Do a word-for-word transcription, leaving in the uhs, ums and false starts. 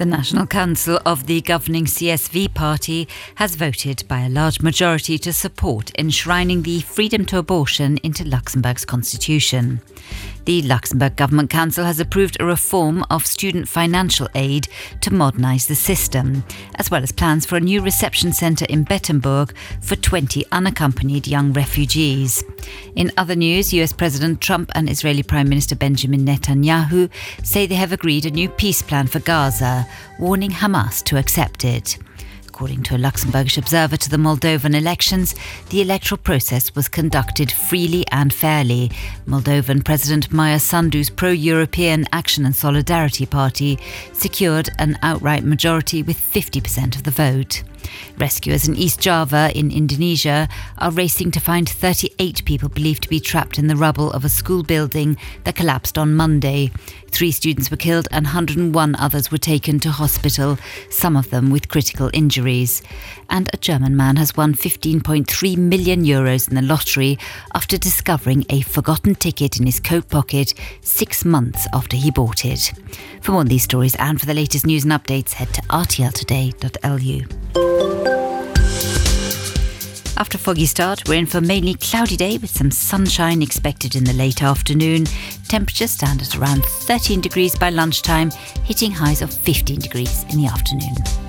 The National Council of the governing C S V party has voted by a large majority to support enshrining the freedom to abortion into Luxembourg's constitution. The Luxembourg Government Council has approved a reform of student financial aid to modernise the system, as well as plans for a new reception centre in Bettembourg for twenty unaccompanied young refugees. In other news, U S President Trump and Israeli Prime Minister Benjamin Netanyahu say they have agreed a new peace plan for Gaza, warning Hamas to accept it. According to a Luxembourgish observer to the Moldovan elections, the electoral process was conducted freely and fairly. Moldovan President Maia Sandu's pro-European Action and Solidarity Party secured an outright majority with fifty percent of the vote. Rescuers in East Java in Indonesia are racing to find thirty-eight people believed to be trapped in the rubble of a school building that collapsed on Monday. Three students were killed and one hundred one others were taken to hospital, some of them with critical injuries. And a German man has won fifteen point three million euros in the lottery after discovering a forgotten ticket in his coat pocket six months after he bought it. For more on these stories and for the latest news and updates, head to r t l today dot l u. After a foggy start, we're in for a mainly cloudy day with some sunshine expected in the late afternoon. Temperatures stand at around thirteen degrees by lunchtime, hitting highs of fifteen degrees in the afternoon.